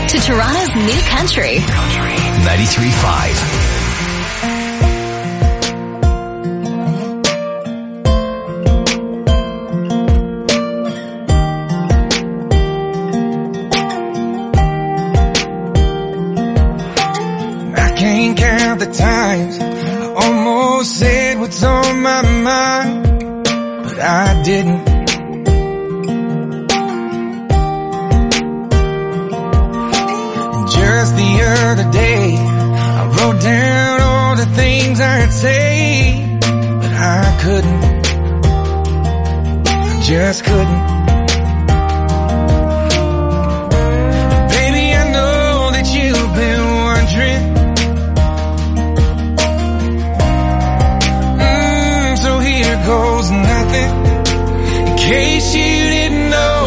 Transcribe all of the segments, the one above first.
to Toronto's new country. 93.5. Can't count the times I almost said what's on my mind, but I didn't. And just the other day I wrote down all the things I'd say, but I couldn't. I just couldn't. Baby, I know that you've been wondering. Goes nothing. In case you didn't know,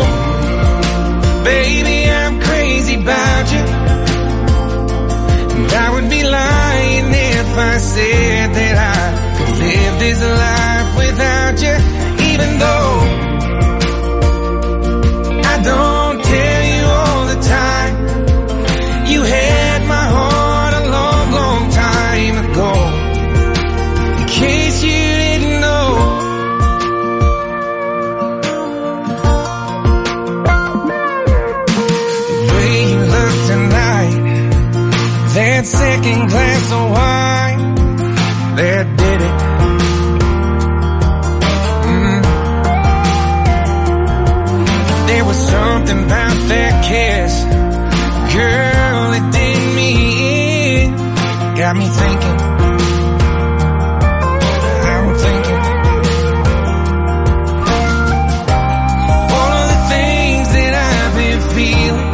baby, I'm crazy about you, and I would be lying if I said that I could live this life without you, even though I don't tell you all the time. You had my heart a long, long time ago. In case you didn't know, that second glass of wine that did it. There was something about that kiss, girl, it did me in. Got me thinking, I'm thinking all of the things that I've been feeling.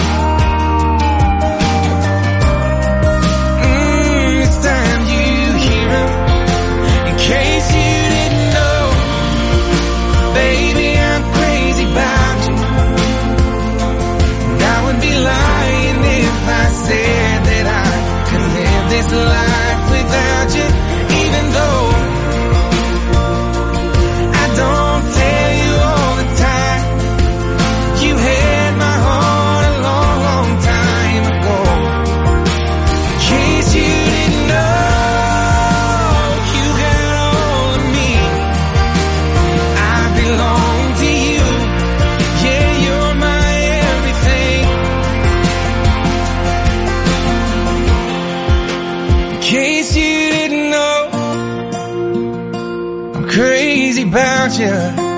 Said that I could live this life without you, even though I don't tell you all the time. You had my heart a long, long time ago. In case you didn't know, you got all of me. I belong to you. Yeah, you're my everything. In case you didn't know, I'm crazy about you.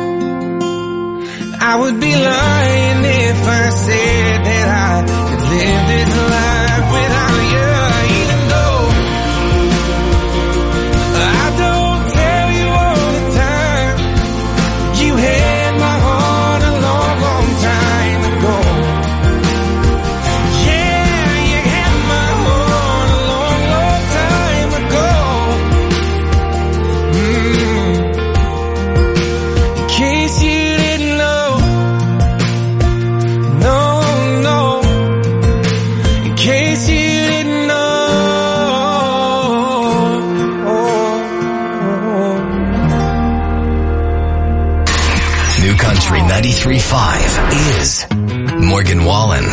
I would be lying if I said that I could live this life without you, even though I don't tell you all the time. You had my heart a long, long time ago. New Country 93.5 is Morgan Wallen.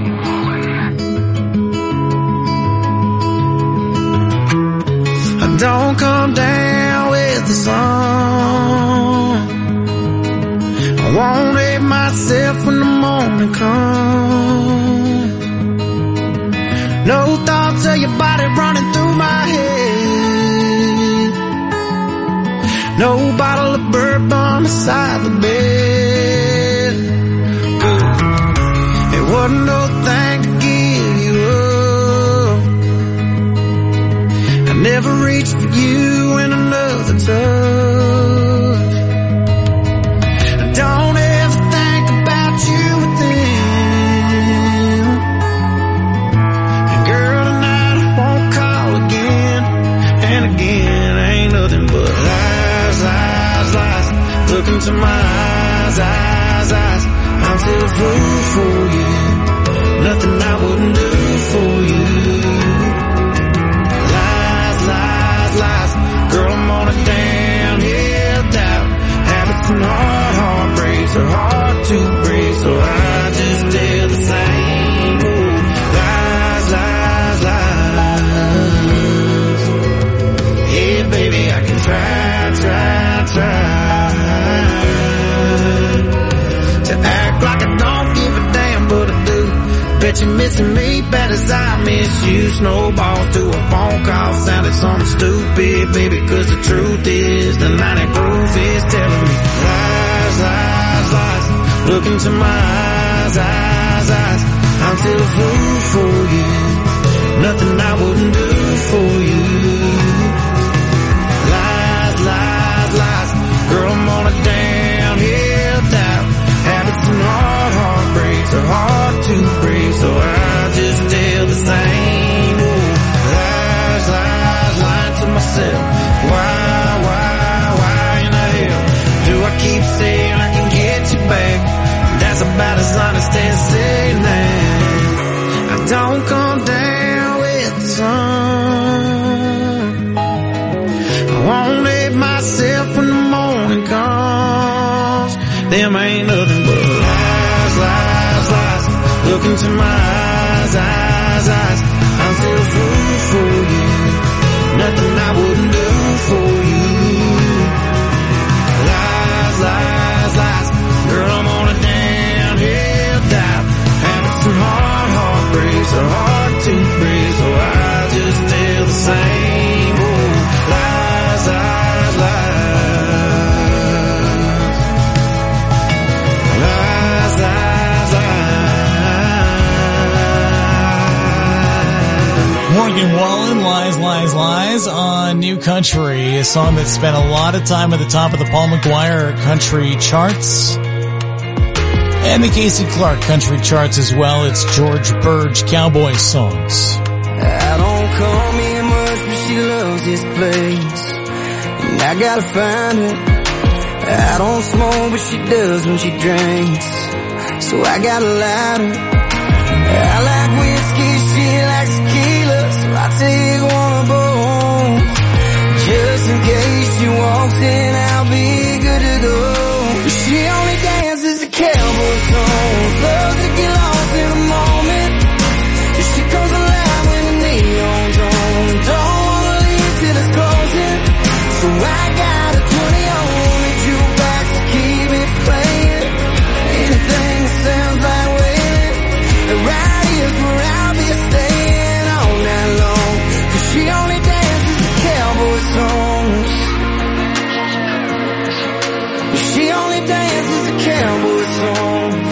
I don't come down with the sun. I won't hate myself when the morning comes. No thoughts of your body running through my head. No bottle of bourbon beside the bed. It wasn't no thing to give you up. I never reached for you in another touch. I don't ever think about you within. And girl, tonight I won't call again. And again, ain't nothing but lies, lies, lies. Look into my eyes, eyes, eyes. I'm still a fool for you. Nothing I wouldn't do for you. Lies, lies, lies. Girl, I'm on a downhill doubt. Habits and heartbreaks are hard to break, so I just tell the same old missing me bad as I miss you. Snowballs to a phone call sounded something stupid, baby, cause the truth is the 90 proof is telling me lies, lies, lies. Look into my eyes, eyes. I'm still a fool for you. Nothing I wouldn't do for you. Lies, lies, lies. Girl, I'm on a downhill dive. Habits and heartbreaks are hard to break, so I just tell the same old lies, lies, lying to myself. Why in the hell do I keep saying I can get you back? That's about as honest as saying that I don't come down with the sun. I won't hate myself when the morning comes. Them ain't nothing but lies, lies, lies. Look into my eyes, eyes. I'm still a fool for you. Nothing I wouldn't do for you. Lies, lies, lies. Girl, I'm on a downhill dive. Habits and heartbreaks are hard to break, so I just tell the same old lies, lies, lies. Lies, lies, lies. Morgan Wallen, Lies on New Country, a song that spent a lot of time at the top of the Paul McGuire country charts and the Casey Clark country charts as well. It's George Burge Cowboy Songs. I don't come here much, but she loves this place, and I gotta find her. I don't smoke, but she does when she drinks, so I gotta light her. I like whiskey, she likes tequila, so I take one of both. Just in case she walks in, I'll be good to go. She only dances to cowboy songs, loves to get lost in the moment. She comes alive when the neon's on, don't wanna leave till it's closing. So I got a 20 on the jukebox to keep it playing. Anything that sounds like wailing, right here's where I'll be staying all night long. Cause she only dances to cowboy songs. She only dances to cowboy songs.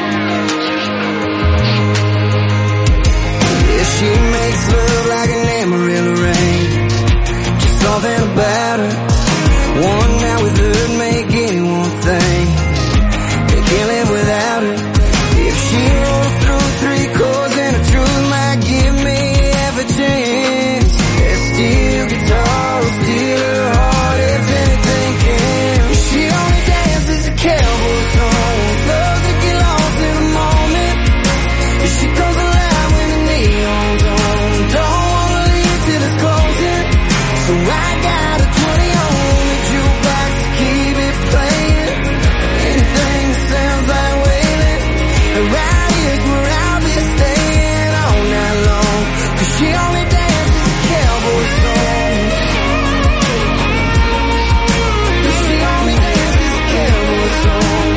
Yeah, she makes love like an Amarillo rain. Just something about her. One night with her make anyone think they can't live without her. If she rolls through 3 chords and the truth might give me half a chance, that steel guitar will steal her heart if anything can. She only dances to cowboy songs, loves to get lost in the moment. She comes alive when the neon's on, don't wanna leave till it's closing. So I got a 20 on the jukebox to keep it playing. Anything that sounds like wailing, right here's where I'll be staying all night long. Cause she only dances to cowboy songs. She only dances to cowboy songs.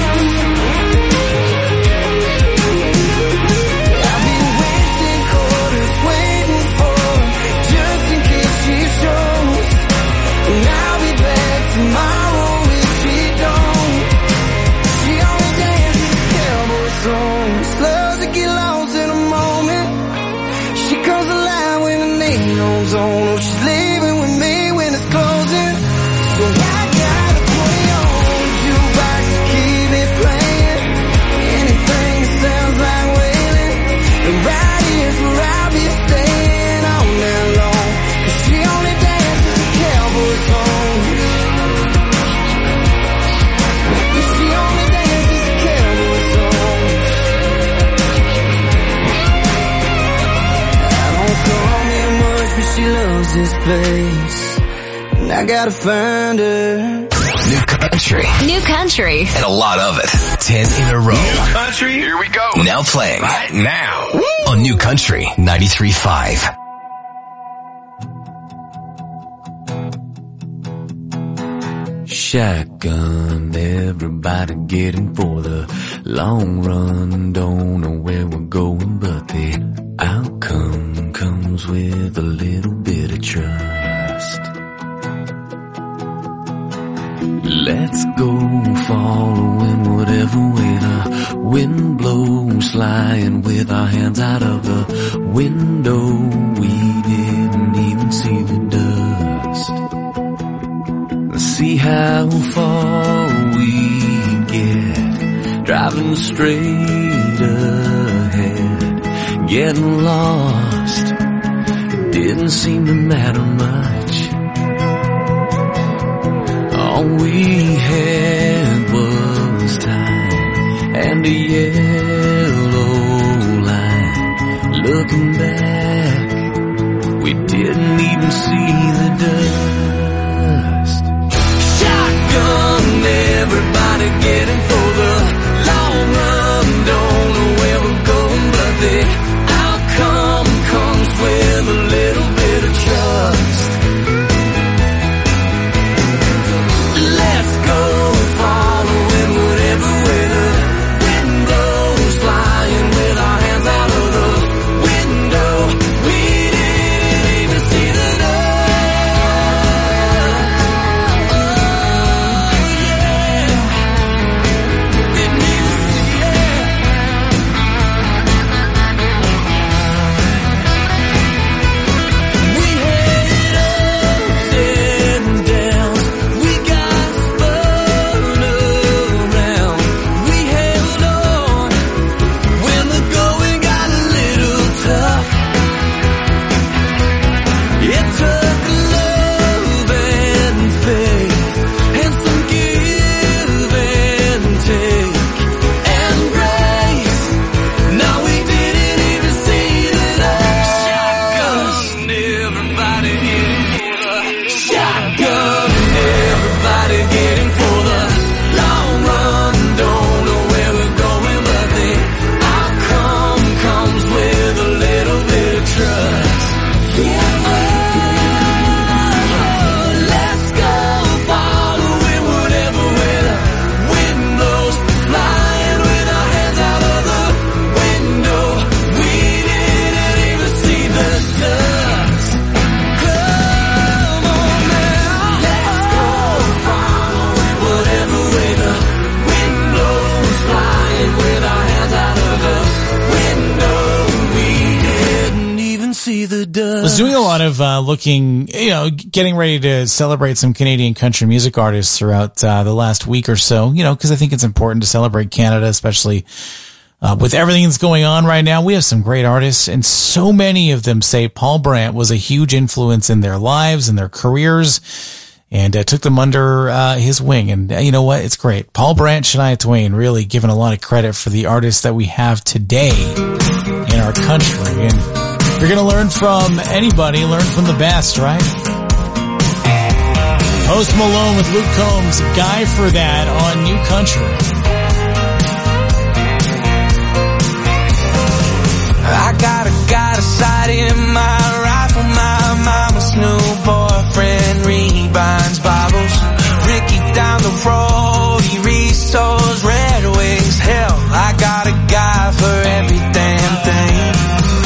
I've been wasting quarters waiting for her, just in case she shows. And I'll be back tomorrow if she don't. She only dances to cowboy songs, loves to get lost in a moment. She comes alive when the neon's on, oh she's leaving with me when it's closing. So I got a 20 on the jukebox to keep it playing. Anything that sounds like wailing, and right here's where I'll be staying all night long. Cause she only dances to cowboy songs. She only dances to cowboy songs. I don't come here much, but she loves this place, and I gotta find her. New country. New country. And a lot of it. 10 in a row. New country, here we go. Now playing. Right now. On New Country 93.5. She shotgun, everybody getting for the long run. Don't know where we're going, but the outcome comes with a little bit of trust. Let's go following whatever way the wind blows, flying with our hands out of the window. We didn't even see the dust. Let's see how far we get, driving straight ahead, getting lost. It didn't seem to matter much. All we had was time and a yellow line. Looking back, we didn't even see the dust. Shotgun, everybody getting for the long run. Don't know where we're going, but the outcome comes with a little bit of trust. Let's go following whatever way the wind blows, flying with our hands out of the window. We didn't even see the dust. Oh yeah, didn't even see it. We had ups and downs. We got spun around. We held on when the going got a little tough. It took love and faith and some give and take and grace. Now we didn't even see the dust. Shotgun, everybody getting for the shotgun. Everybody getting for the long run. Don't know where we're going, but the outcome comes with a little bit of trust. Yeah. Let's go following whatever way the wind blows, flying with our hands out of the window. We didn't even see the dust. Come on now. Let's go following whatever way the wind blows, flying with our hands out of the window. We didn't even see the dust. I was doing a lot of looking, getting ready to celebrate some Canadian country music artists throughout the last week or so, because I think it's important to celebrate Canada, especially with everything that's going on right now. We have some great artists, and so many of them say Paul Brandt was a huge influence in their lives and their careers, and took them under his wing. And you know what? It's great. Paul Brandt, Shania Twain, really given a lot of credit for the artists that we have today in our country. And if you're going to learn from anybody, learn from the best, right? Post Malone with Luke Combs, Guy for That on New Country. I got a sight in my rifle. My mama's new boyfriend rebinds Bibles. Ricky down the road, he restores Red Wings. Hell, I got a guy for every damn thing. Oh,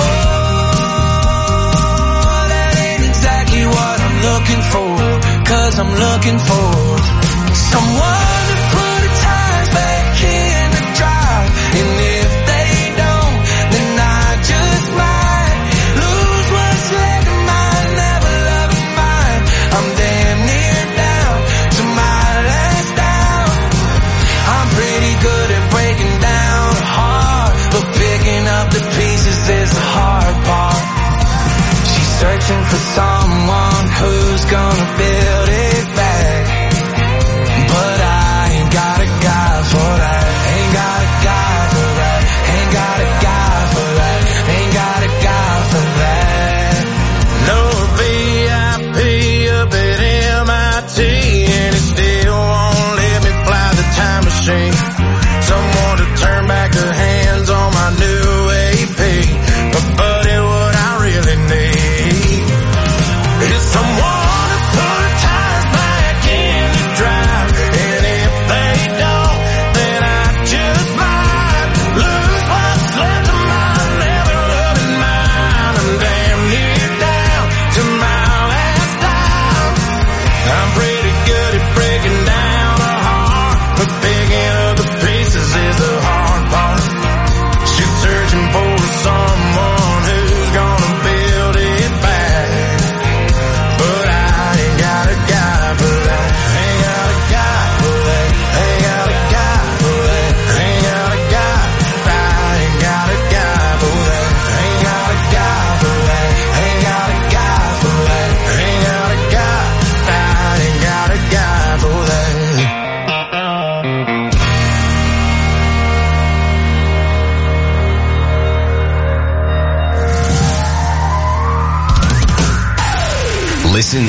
that ain't exactly what I'm looking for. 'Cause I'm looking for someone to put the tires back in the drive. And if they don't, then I just might lose what's left of mine. Never loving mine. I'm damn near down to my last down. I'm pretty good at breaking down a heart, but picking up the pieces is the hard part. She's searching for someone who's gonna build it back, but I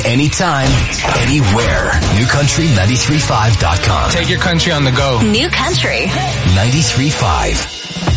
anytime, anywhere. NewCountry935.com. Take your country on the go. New Country. 93.5.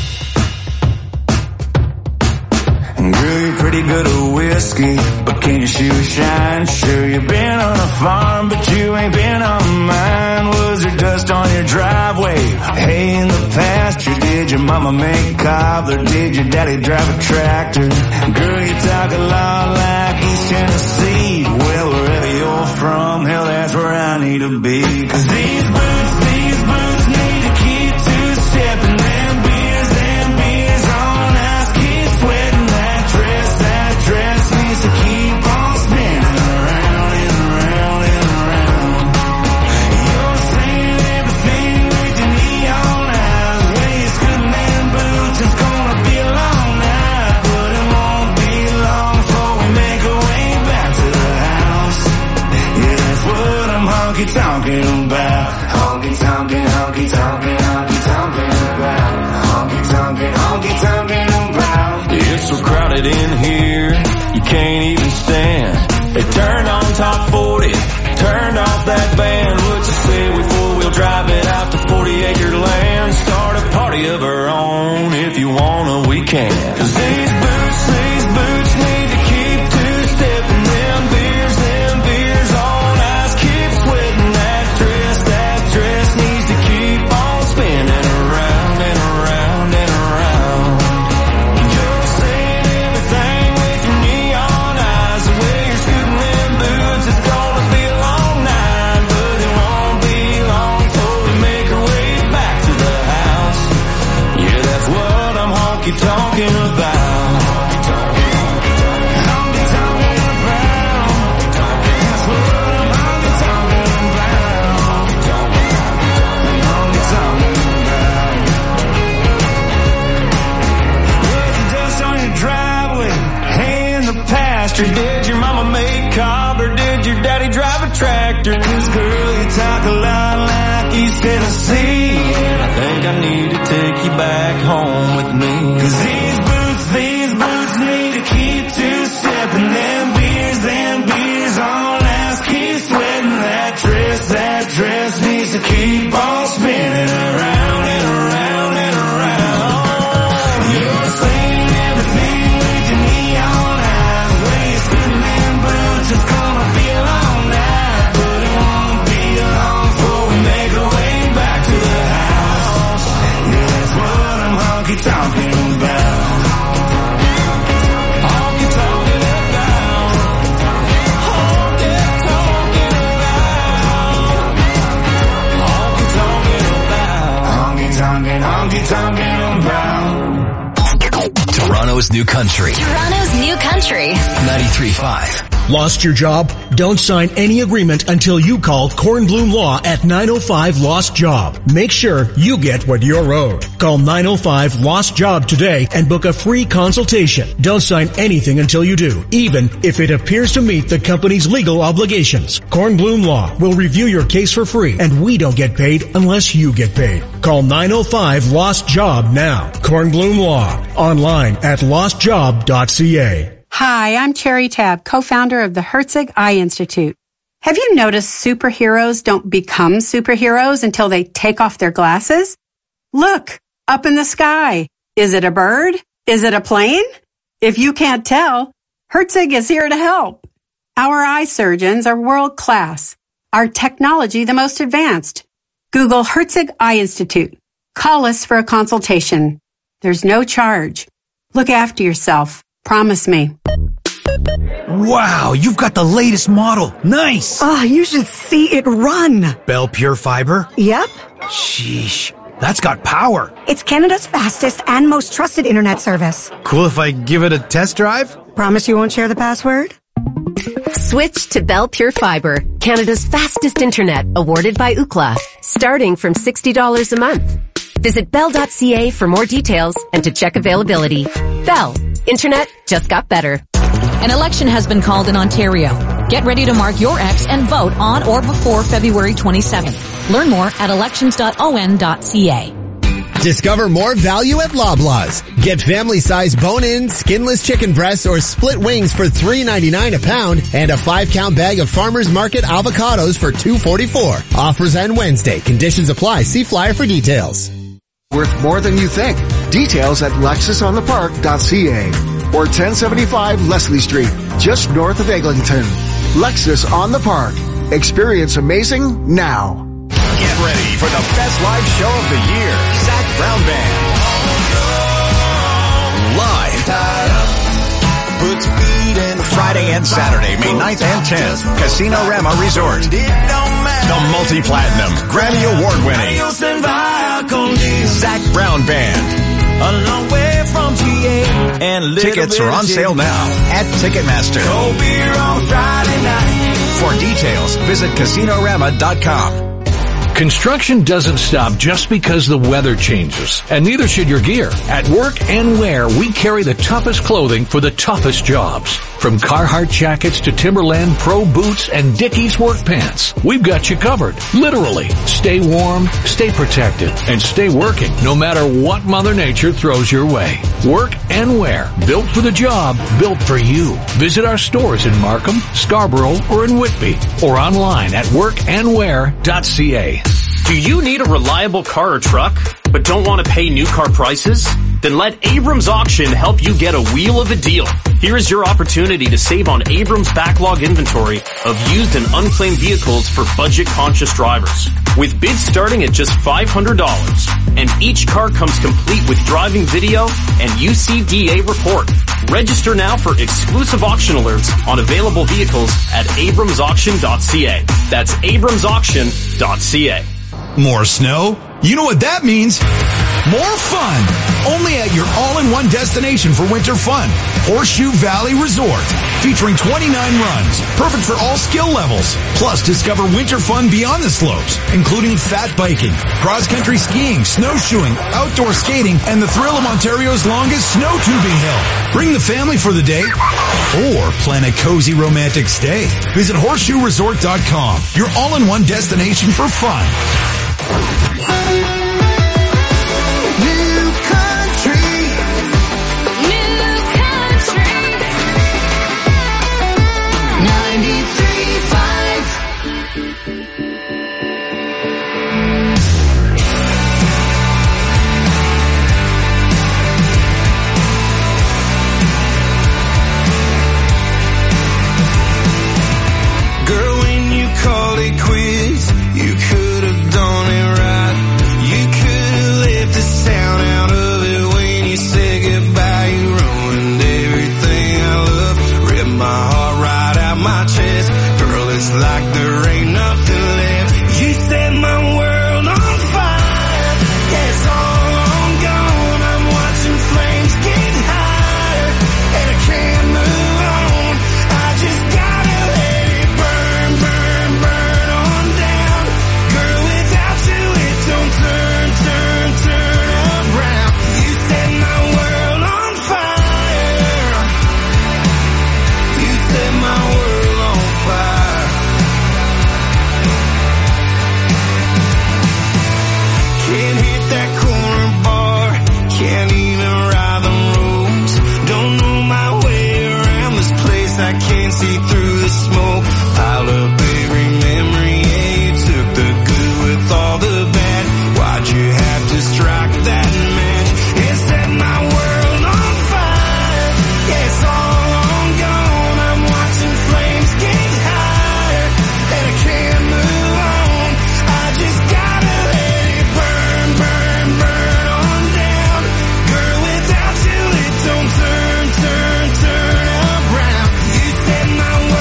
Girl, you're pretty good at whiskey, but can your shoes shine? Sure, you've been on a farm, but you ain't been on mine. Was there dust on your driveway? Hay in the pasture? Did your mama make cobbler? Did your daddy drive a tractor? Girl, you talk a lot like East Tennessee. Well, wherever you're from, hell, that's where I need to be. 'Cause these boots need to keep two-stepping. Them beers on ice, keep sweating. That dress needs to keep on spinning around and around and around. You're saying everything with your neon eyes. Way you're scooting them boots, it's gonna be a long night, but it won't be long before we make our way back to the house. Yeah, that's what I'm honky-tonking about. Honky-tonking, honky-tonking, honky-tonking about. Honky-tonking, honky-tonking about. It's so crowded in here, you can't even stand. They turned on top 40, turned off that band. What you say we four-wheel drive it out to 40-acre land? Start a party of our own, if you wanna, we can. 'Cause these boots need to keep two-stepping. Them beers on ice, keep sweating. That dress needs to keep on spinning around and around and around. You're saying everything with your neon eyes. The way you're scooting them boots, it's gonna be a long night, but it won't be long before we make our way back to the house. Yeah, that's what I'm honky-tonking about. Honky-tonking about. That's what I'm honky-tonking about. Honky-tonking about. Was the dust on your driveway? Hay in the pasture? Did your mama make cobbler? Did your daddy drive a tractor? 'Cause girl, you talk a lot like East Tennessee, and I think I need to take you back home with me. 'Cause these boots need to keep two-stepping. Them beers on ice, keep sweating. That dress needs to keep on spinning around and around and around. You're saying everything with your neon eyes. Way you're scooting them boots, it's gonna be a long night, but it won't be long before we make our way back to the house. Yeah, that's what I'm honky-tonking about. Honky-tonking about. Honky-tonking about. Honky-tonking about. Toronto's New Country. Toronto's New Country. 93.5. Lost your job? Don't sign any agreement until you call Kornblum Law at 905 Lost Job. Make sure you get what you're owed. Call 905 Lost Job today and book a free consultation. Don't sign anything until you do, even if it appears to meet the company's legal obligations. Kornblum Law will review your case for free, and we don't get paid unless you get paid. Call 905 Lost Job now. Kornblum Law. Online at lostjob.ca. Hi, I'm Cherry Tab, co-founder of the Herzig Eye Institute. Have you noticed superheroes don't become superheroes until they take off their glasses? Look, up in the sky. Is it a bird? Is it a plane? If you can't tell, Herzig is here to help. Our eye surgeons are world class. Our technology the most advanced. Google Herzig Eye Institute. Call us for a consultation. There's no charge. Look after yourself. Promise me. Wow, you've got the latest model. Nice! Oh, you should see it run. Bell Pure Fiber? Yep. Sheesh, that's got power. It's Canada's fastest and most trusted internet service. Cool if I give it a test drive? Promise you won't share the password? Switch to Bell Pure Fiber, Canada's fastest internet, awarded by Ookla, starting from $60 a month. Visit bell.ca for more details and to check availability. Bell. Internet just got better. An election has been called in Ontario. Get ready to mark your X and vote on or before February 27th. Learn more at elections.on.ca. Discover more value at Loblaws. Get family-size bone-in, skinless chicken breasts or split wings for $3.99 a pound and a 5-count bag of Farmers Market avocados for $2.44. Offers end Wednesday. Conditions apply. See flyer for details. Worth more than you think. Details at lexusonthepark.ca or 1075 Leslie Street, just north of Eglinton. Lexus on the Park. Experience amazing now. Get ready for the best live show of the year. Zac Brown Band. Live. Friday and Saturday, May 9th and 10th. Casino Rama Resort. The multi-platinum, Grammy Award-winning Zac Brown Band. A long way from GA and Tickets are on sale now at Ticketmaster. Cold beer on Friday night. For details, visit casinorama.com. Construction doesn't stop just because the weather changes, and neither should your gear. At Work and Wear, we carry the toughest clothing for the toughest jobs. From Carhartt jackets to Timberland Pro boots and Dickies work pants, we've got you covered. Literally. Stay warm, stay protected, and stay working no matter what Mother Nature throws your way. Work and Wear. Built for the job, built for you. Visit our stores in Markham, Scarborough, or in Whitby, or online at workandwear.ca. Do you need a reliable car or truck, but don't want to pay new car prices? Then let Abrams Auction help you get a wheel of a deal. Here is your opportunity to save on Abrams' backlog inventory of used and unclaimed vehicles for budget-conscious drivers. With bids starting at just $500, and each car comes complete with driving video and UCDA report. Register now for exclusive auction alerts on available vehicles at abramsauction.ca. That's abramsauction.ca. More snow? You know what that means. More fun. Only at your all-in-one destination for winter fun. Horseshoe Valley Resort. Featuring 29 runs. Perfect for all skill levels. Plus, discover winter fun beyond the slopes, including fat biking, cross-country skiing, snowshoeing, outdoor skating, and the thrill of Ontario's longest snow tubing hill. Bring the family for the day or plan a cozy romantic stay. Visit horseshoeresort.com. Your all-in-one destination for fun. Turn around. You set my world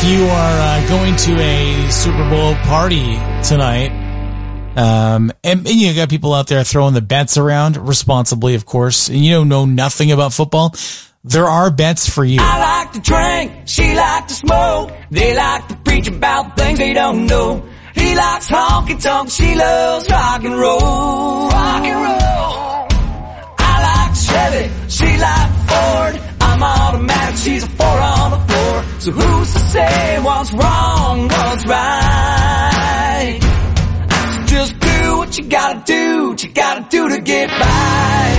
if you are going to a Super Bowl party tonight, and you got people out there throwing the bets around responsibly, of course, and you don't know nothing about football, there are bets for you. I like to drink, she like to smoke. They like to preach about things they don't know. He likes honky-tonk, she loves rock and roll. Rock and roll. I like Chevy, she like Ford. I'm automatic, she's a 4 on the floor. So who's to say what's wrong, what's right? So just do what you gotta do to get by.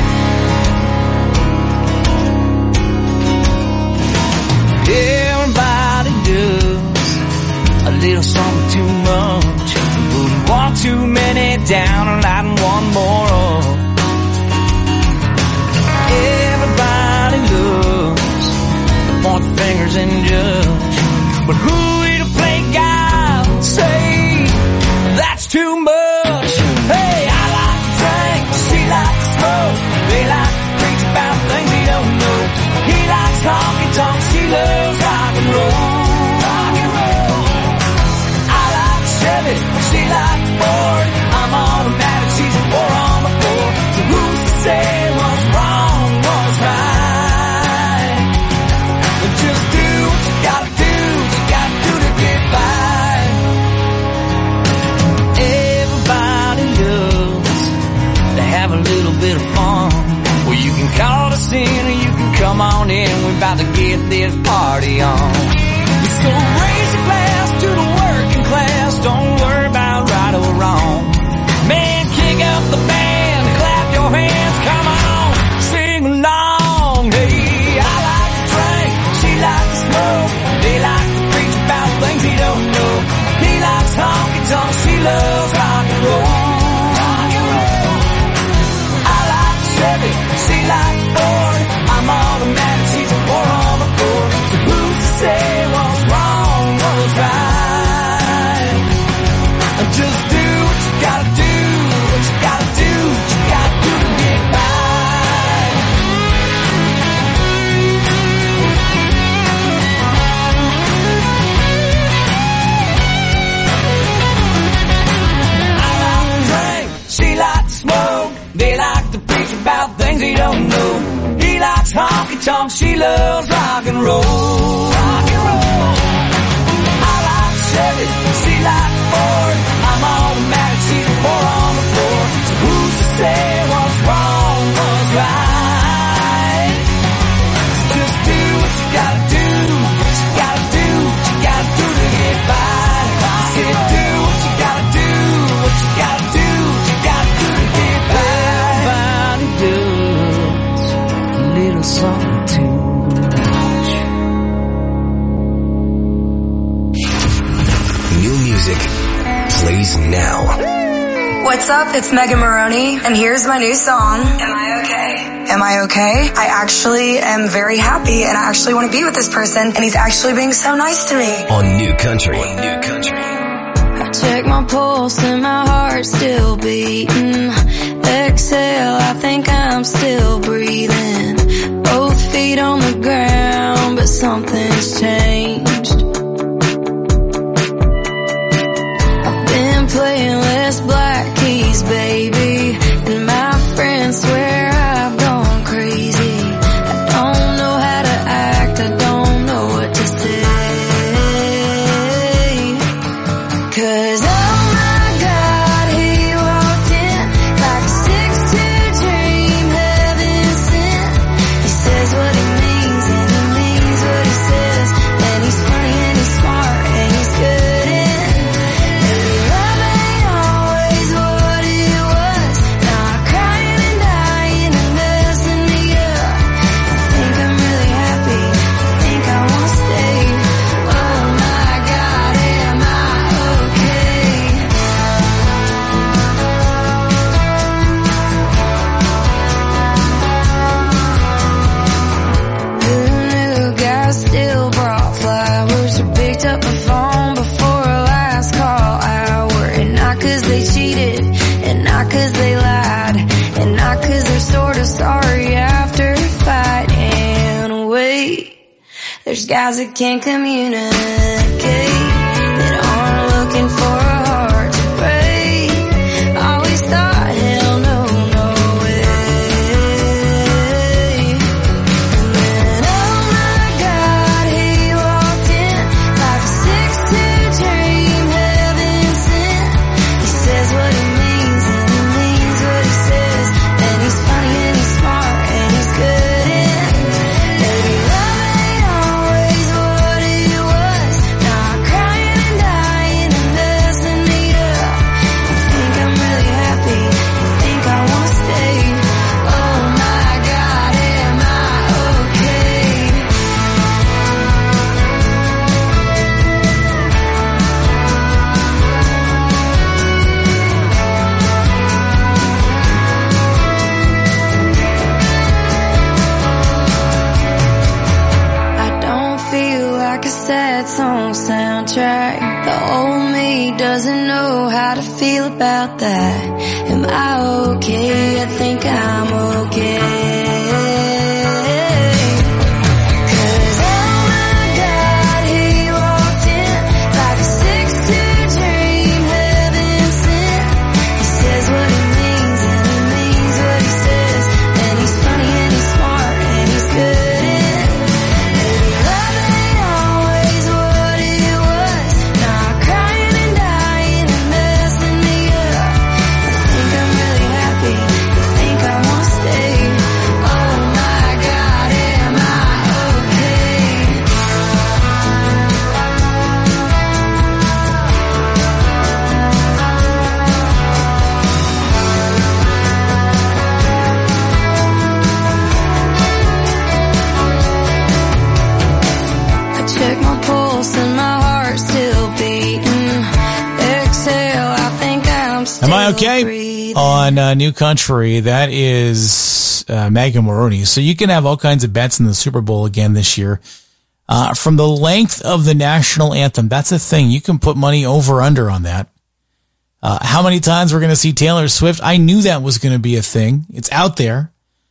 Everybody does a little something too much. Wouldn't want too many down and lighting one more up. Everybody loves to point fingers and judge, but who are you to play God and say that's too much? Hey, I like to drink, she likes to smoke. They like to preach about things they don't know. He likes honky-tonk, she loves rock and roll. Rock and roll. I like Chevy, she likes Ford. I'm automatic, she's a 4 on the floor. So who's to say what's wrong, what's right? But just do what you gotta do to get by. Everybody loves to have a little bit of fun. Well, you can call us in or you can come on in. We're about to get this party on. So raise a glass to the working class. Don't worry about right or wrong. Man, kick up the band, clap your hands, come on, sing along. Hey, I like to drink, she likes to smoke. They like to preach about things he don't know. He likes honky-tonk, she loves rock and roll. Rock and roll. I like Chevy, she likes Ford. I'm automatic, she's a 4 on the floor. So who's to say what's wrong, what's right? Just do what you gotta do, what you gotta do, what you gotta do to get by. I like to drink, she likes to smoke. They like to preach about things they don't know. He likes honky-tonk, she loves rock and roll. Rock and roll. I like Chevy, she likes Ford. I'm automatic, she's a 4 on the floor. So who's to say what's wrong, what's right? So just do what you gotta do, what you gotta do, what you gotta do to get by. I said do what you gotta do, what you gotta do, what you gotta do to get by. Everybody does a little something too much. New music plays now. What's up? It's Megan Maroney, and here's my new song. Am I okay? Am I okay? I actually am very happy, and I actually want to be with this person, and he's actually being so nice to me. On New Country. New Country. I check my pulse and my heart's still beating. Exhale, I think I'm still breathing. Both feet on the ground, but something's changed. I've been playing less black keys, baby, and my friends swear I've gone crazy. I don't know how to act, I don't know what to say. 'Cause oh my God, he walked in like a 6'2" dream, heaven sent. He says what he means and he means what he says, and he's funny and he's smart and he's good and love ain't always what it was. Now I'm crying and dying and messing me up. I think I'm really happy, I think I wanna stay. Oh my God, am I okay? Who knew guys still brought flowers or picked up the phone before a last call hour? And not 'cause they cheated, and not 'cause they lied, and not 'cause they're sort of sorry after a fight. And wait, There's guys that can't communicate, that aren't looking for a heart to break. Always thought, hell no, no way. And then, oh my God, he walked in like a 6'2" dream, heaven sent. He says what he means and he means what he says. And he's funny and he's smart and he's good in. Baby, love ain't always what it was. Now I'm crying and dying and messing me up. You think I'm really happy? You think I wanna stay? Oh my God, am I okay? I don't feel like a sad song soundtrack. The old me doesn't know how to feel about that. Am I okay? I think I'm okay. 'Cause oh my God, he walked in like a 6'2" dream, heaven sent. He says what he means and he means what he says. And he's funny and he's smart and he's good in. Baby, love ain't always what it was. Now I'm crying and dying and messing me up. You think I'm really happy? You think I wanna stay? Oh my God, am I okay? I check my pulse and my heart's still beating. Exhale, I think I'm still Am I okay? breathing. On New Country, that is Megan Maroney. So you can have all kinds of bets in the Super Bowl again this year. From the length of the national anthem, that's a thing. You can put money over under on that. How many times we're going to see Taylor Swift? I knew that was going to be a thing. It's out there.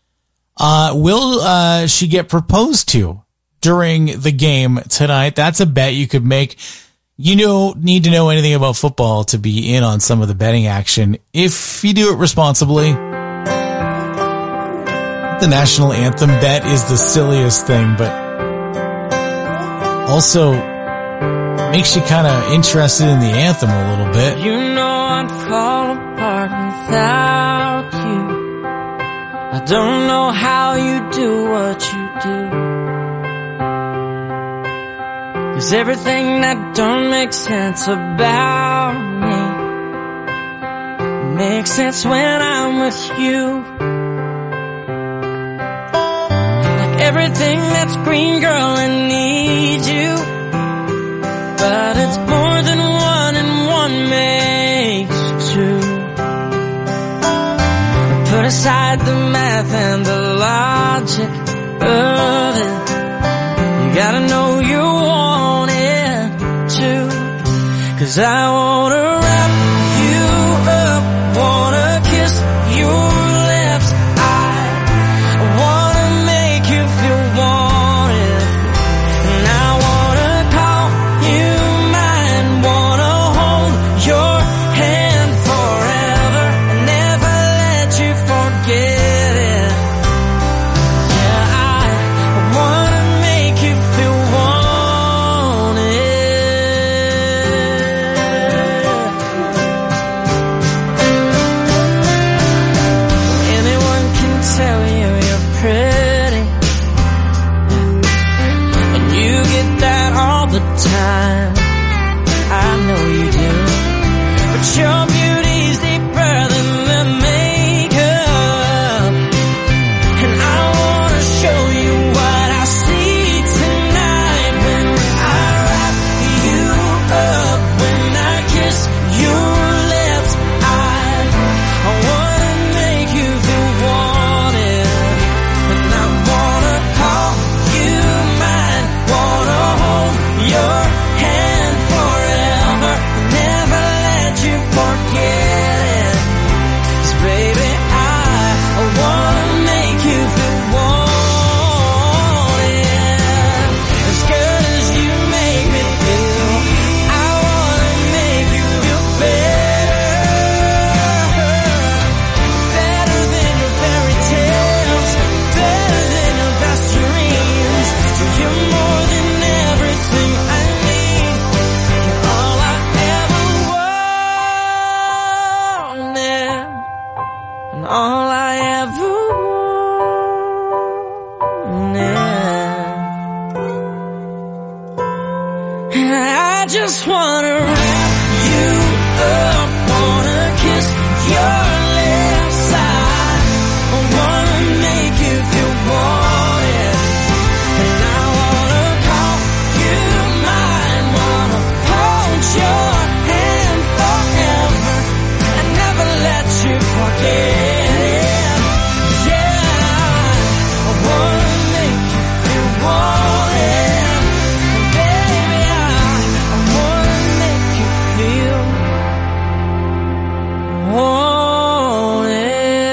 Will she get proposed to during the game tonight? That's a bet you could make. You don't need to know anything about football to be in on some of the betting action if you do it responsibly. The national anthem bet is the silliest thing, but also makes you kind of interested in the anthem a little bit. You know I'd fall apart without you. I don't know how you do what you do. 'Cause everything that don't make sense about me makes sense when I'm with you. Like everything that's green, girl, I need you. But it's more than one and one makes two. Put aside the math and the logic of it. You gotta know you want it too. 'Cause I wanna wrap you up, wanna kiss your lips. I wanna make you feel wanted. And I wanna call you mine, wanna hold your hand forever and never let you forget it. Yeah, I wanna make you feel wanted. all I ever wanted. And I just wanna wrap you up, wanna kiss your left side, I wanna make you feel wanted. And I wanna call you mine, wanna hold your hand forever and never let you forget it. Yeah, I wanna make you feel wanted. And baby, I wanna make you feel wanted.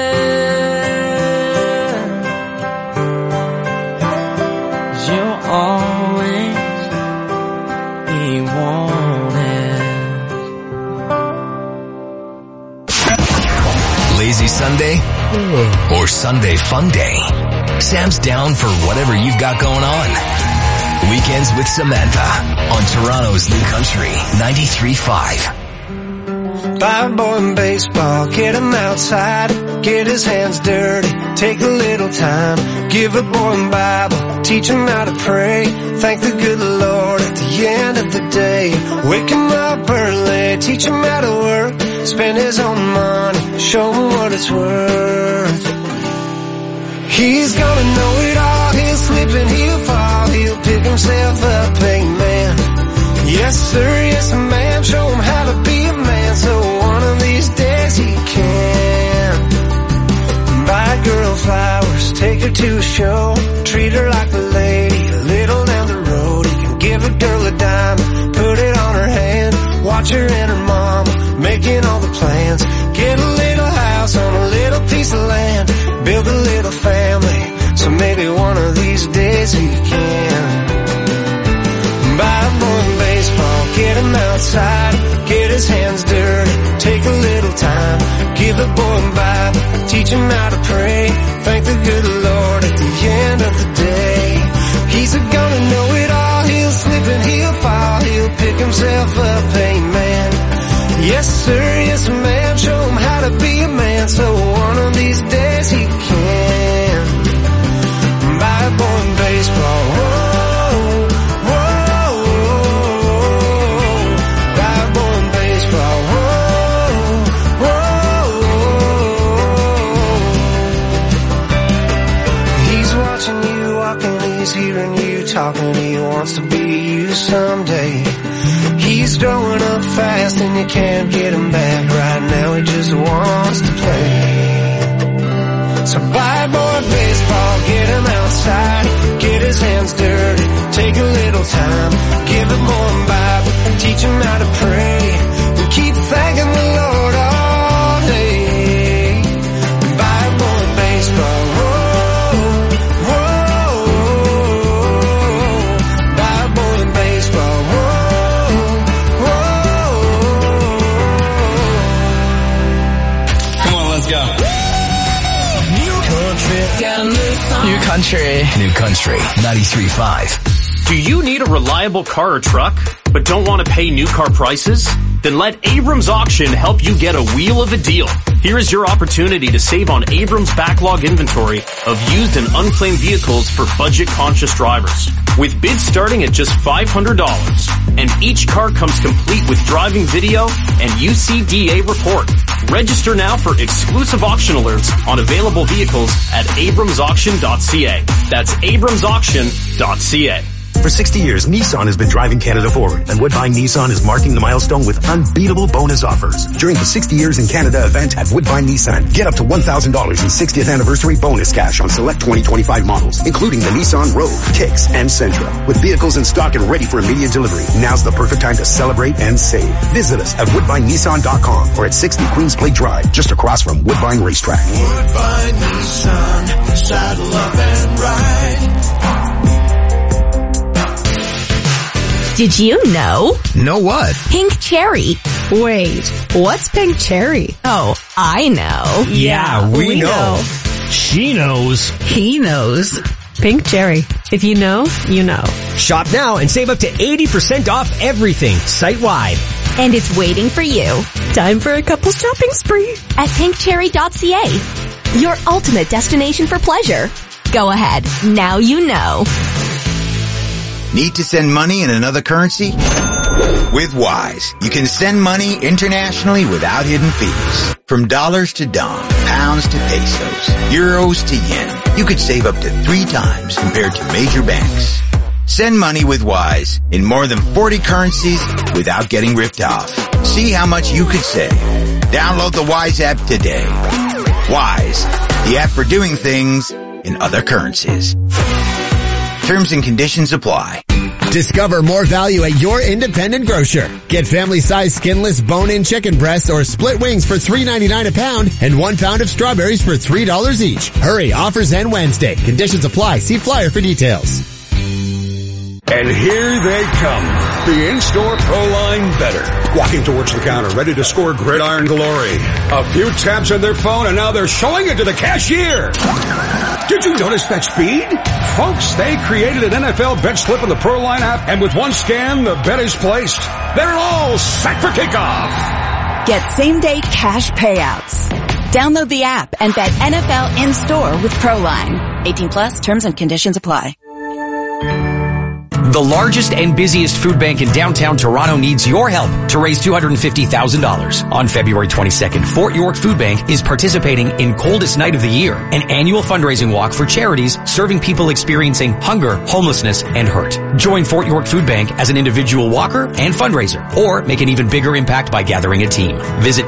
You'll always be wanted. Lazy Sunday or Sunday Fun Day? Sam's down for whatever you've got going on. Weekends with Samantha on Toronto's New Country 93.5. Buy a boy in baseball, get him outside, get his hands dirty, take a little time. Give a boy a Bible, teach him how to pray. Thank the good Lord at the end of the day. Wake him up early, teach him how to work, spend his own money, show him what it's worth. He's gonna know it all, he'll slip and he'll fall, he'll pick himself up, amen. Yes sir, yes ma'am, show him how to be a man, so one of these days he can. Buy a girl flowers, take her to a show, treat her like a lady, a little down the road. He can give a girl a diamond, put it on her hand, watch her and her mama making all the plans. Get a little house on a little piece of land, build a little family, so maybe one of these days he can. Buy a boy in baseball, get him outside, get his hands dirty, take a little time. Give a boy a Bible, teach him how to pray. Thank the good Lord at the end of the day. He's gonna know it all, he'll slip and he'll fall, he'll pick himself up, amen. Yes sir, yes ma'am, show him how to be a man, so one of these days he can. Buy a boy in baseball, whoa, whoa, buy a boy in baseball, whoa, whoa. He's watching you walking, he's hearing you talking, he wants to be you someday. He's growing up fast and you can't get him back. Right now he just wants to play. So buy a boy baseball, get him outside, get his hands dirty, take a little time. Give a boy a Bible, teach him how to pray, and keep thanking the Lord all day. Buy a boy baseball, whoa, whoa, buy a boy baseball, whoa. New Country 93.5. Do you need a reliable car or truck, but don't want to pay new car prices? Then let Abrams Auction help you get a wheel of a deal. Here is your opportunity to save on Abrams' backlog inventory of used and unclaimed vehicles for budget-conscious drivers. With bids starting at just $500, and each car comes complete with driving video and UCDA report. Register now for exclusive auction alerts on available vehicles at abramsauction.ca. That's abramsauction.ca. For 60 years, Nissan has been driving Canada forward, and Woodbine Nissan is marking the milestone with unbeatable bonus offers. During the 60 Years in Canada event at Woodbine Nissan, get up to $1,000 in 60th anniversary bonus cash on select 2025 models, including the Nissan Rogue, Kicks, and Sentra. With vehicles in stock and ready for immediate delivery, now's the perfect time to celebrate and save. Visit us at WoodbineNissan.com or at 60 Queens Plate Drive, just across from Woodbine Racetrack. Woodbine Nissan, saddle up and ride. Did you know? Know what? Pink cherry. Wait, what's pink cherry? Oh, I know. Yeah, we know. She knows. He knows. Pink cherry. If you know, you know. Shop now and save up to 80% off everything site-wide. And it's waiting for you. Time for a couple shopping spree at pinkcherry.ca. your ultimate destination for pleasure. Go ahead. Now you know. Need to send money in another currency? With Wise, you can send money internationally without hidden fees. From dollars to dong, pounds to pesos, euros to yen, you could save up to 3 times compared to major banks. Send money with Wise in more than 40 currencies without getting ripped off. See how much you could save. Download the Wise app today. Wise, the app for doing things in other currencies. Terms and conditions apply. Discover more value at your independent grocer. Get family-sized skinless bone-in chicken breasts or split wings for $3.99 a pound and 1 pound of strawberries for $3 each. Hurry, offers end Wednesday. Conditions apply. See flyer for details. And here they come. The in-store Pro-Line Better. Walking towards the counter, ready to score gridiron glory. A few taps on their phone and now they're showing it to the cashier. Did you notice that speed? Folks, they created an NFL bet slip in the Pro-Line app, and with one scan, the bet is placed. They're all set for kickoff. Get same-day cash payouts. Download the app and bet NFL in-store with Pro-Line. 18 plus, terms and conditions apply. The largest and busiest food bank in downtown Toronto needs your help to raise $250,000. On February 22nd, Fort York Food Bank is participating in Coldest Night of the Year, an annual fundraising walk for charities serving people experiencing hunger, homelessness, and hurt. Join Fort York Food Bank as an individual walker and fundraiser, or make an even bigger impact by gathering a team. Visit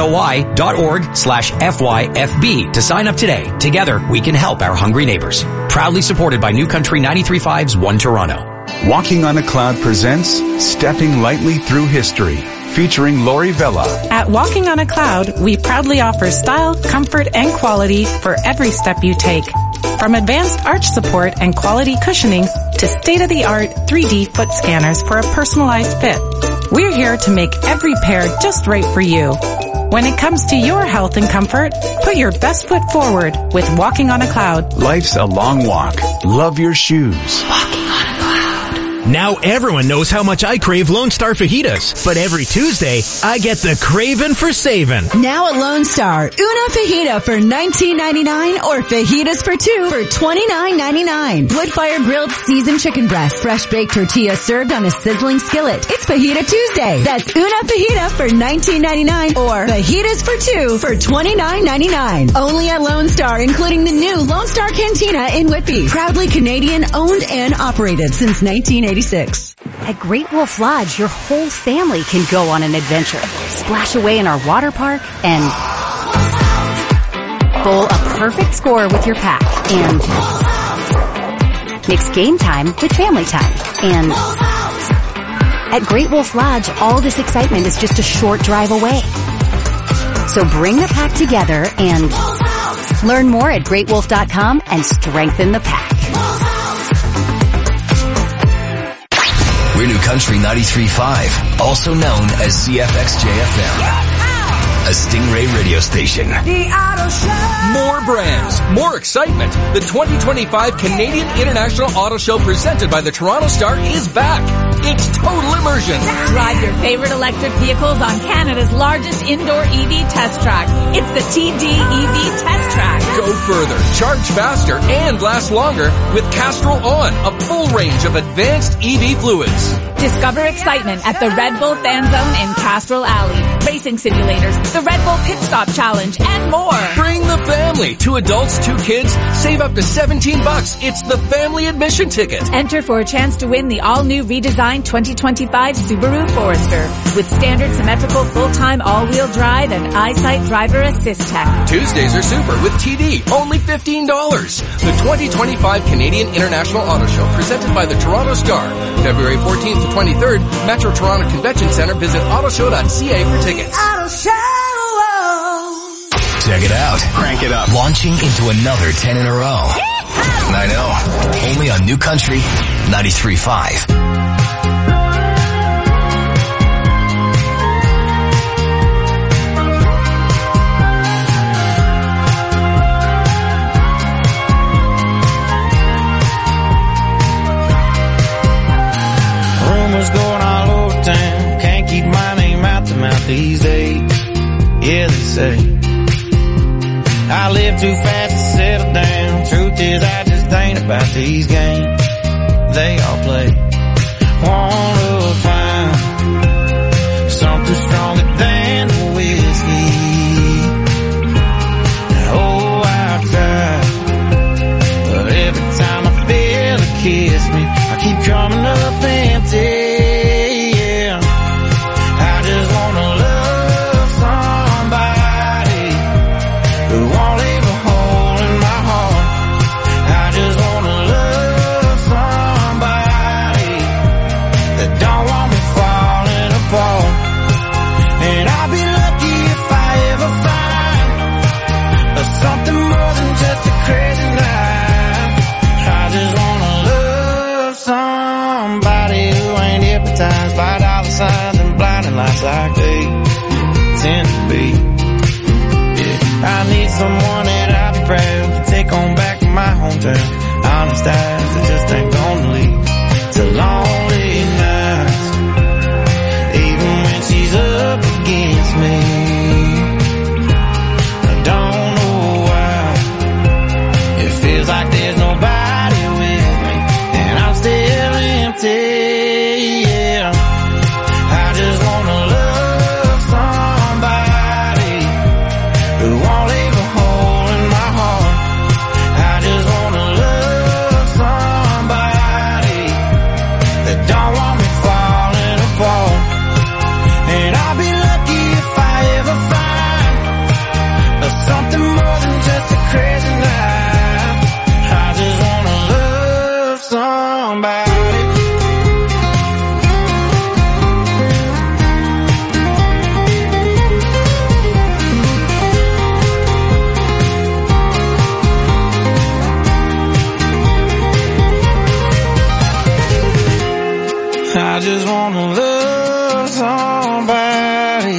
cnoy.org/FYFB to sign up today. Together, we can help our hungry neighbors. Proudly supported by New Country 93.5's One Toronto. Walking on a Cloud presents Stepping Lightly Through History, featuring Lori Vella. At Walking on a Cloud, we proudly offer style, comfort, and quality for every step you take. From advanced arch support and quality cushioning to state-of-the-art 3D foot scanners for a personalized fit. We're here to make every pair just right for you. When it comes to your health and comfort, put your best foot forward with Walking on a Cloud. Life's a long walk. Love your shoes. Walking on a Cloud. Now everyone knows how much I crave Lone Star fajitas, but every Tuesday, I get the craving for saving. Now at Lone Star, una fajita for $19.99 or fajitas for 2 for $29.99. Wood-fire grilled seasoned chicken breast, fresh baked tortilla served on a sizzling skillet. It's Fajita Tuesday. That's una fajita for $19.99 or fajitas for 2 for $29.99. Only at Lone Star, including the new Lone Star Cantina in Whitby. Proudly Canadian owned and operated since 1986. At Great Wolf Lodge, your whole family can go on an adventure. Splash away in our water park and bowl a perfect score with your pack and mix game time with family time. And at Great Wolf Lodge, all this excitement is just a short drive away. So bring the pack together and learn more at greatwolf.com and strengthen the pack. We're New Country 93.5, also known as CFXJ-FM, a Stingray radio station. More brands, more excitement. The 2025 Canadian International Auto Show presented by the Toronto Star is back. It's total immersion. Drive your favorite electric vehicles on Canada's largest indoor EV test track. It's the TD EV Test Track. Go further, charge faster, and last longer with Castrol On, a full range of advanced EV fluids. Discover excitement at the Red Bull Fan Zone in Castrol Alley. Racing simulators, the Red Bull Pit Stop Challenge, and more. Bring the family. 2 adults, 2 kids. Save up to $17. It's the family admission ticket. Enter for a chance to win the all-new redesigned 2025 Subaru Forester with standard symmetrical full-time all-wheel drive and EyeSight driver assist tech. Tuesdays are super with TD, only $15. The 2025 Canadian International Auto Show presented by the Toronto Star. February 14th to 23rd, Metro Toronto Convention Center. Visit autoshow.ca for tickets. Check it out. Crank it up. Launching into another 10 in a row. I know. Only on New Country 93.5. Rumors going all over town. Can't keep my name out the mouth these days. Yeah, they say. I live too fast to settle down. Truth is, I just ain't about these games they all play. Wanna find something stronger than the whiskey. Oh, I've tried, but every time I feel it kiss me, I keep coming up empty. Yeah, I just wanna love somebody who won't leave a hole in my heart. I just wanna love somebody that don't want me falling apart. And I'll be lucky if I ever find something more than just a crazy night. I just wanna love somebody who ain't hypnotized by dollar signs and blinding lights like they tend to be. Yeah, I need someone that I'll be proud to take on back to my hometown. Honest eyes that just ain't gonna lead to lonely nights, even when she's up against me. I don't know why it feels like there's nobody with me, and I'm still empty. Yeah, I just wanna love somebody who won't leave a hole in my heart. I just wanna love somebody that don't want me falling apart. And I'll be lucky if I ever find something more than just a crazy night. I just wanna love somebody. I just wanna love somebody.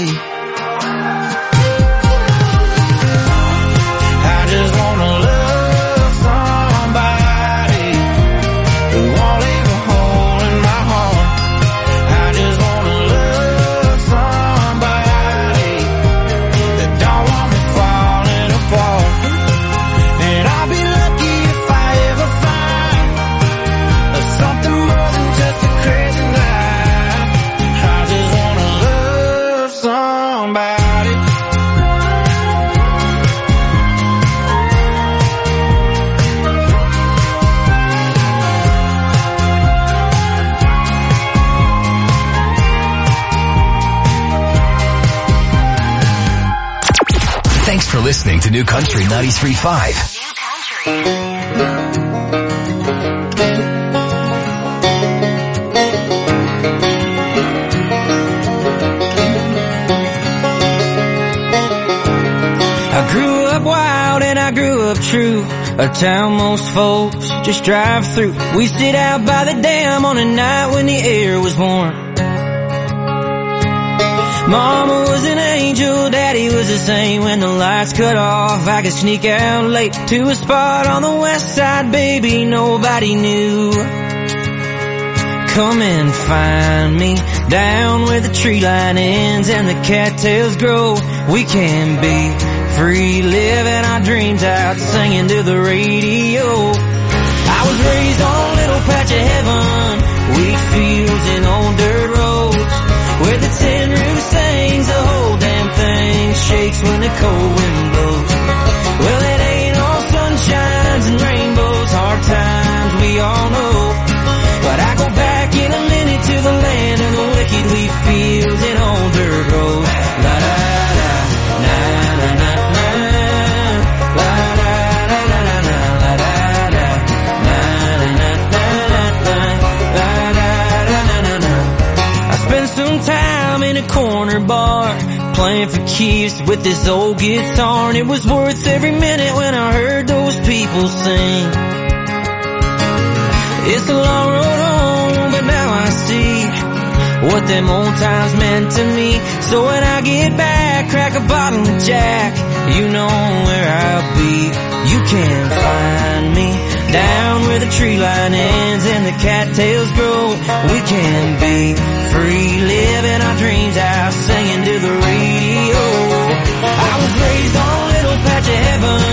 I just wanna love somebody who won't leave a hole in my heart. I just wanna love somebody that don't want me falling apart. And I'll be lucky if I ever find something more than just a crazy night. I just wanna love somebody. Thanks for listening to New Country 93.5. I grew up wild and I grew up true, a town most folks just drive through. We sit out by the dam on a night when the air was warm. Mama was an angel, Daddy was the same. When the lights cut off, I could sneak out late to a spot on the west side, baby, nobody knew. Come and find me down where the tree line ends and the cattails grow. We can be free, living our dreams out, singing to the radio. I was raised on a little patch of heaven, wheat fields and old dirt roads, where the tin roof sings, the whole damn thing shakes when the cold wind blows. Well, it ain't all sunshines and rainbows, hard times we all know, but I go back in a minute to the land of the wicked wheat fields and old dirt roads. La da da, na na na na, la da da da da da, la da da, na na na na na, la da da da da da. I spent some time in a corner bar, playing for keeps with this old guitar, and it was worth every minute when I heard those people sing. It's a long road home, but now I see what them old times meant to me. So when I get back, crack a bottle of Jack, you know where I'll be. You can find me down where the tree line ends and the cattails grow. We can be free, living our dreams out, singing to the radio. I was raised on a little patch of heaven,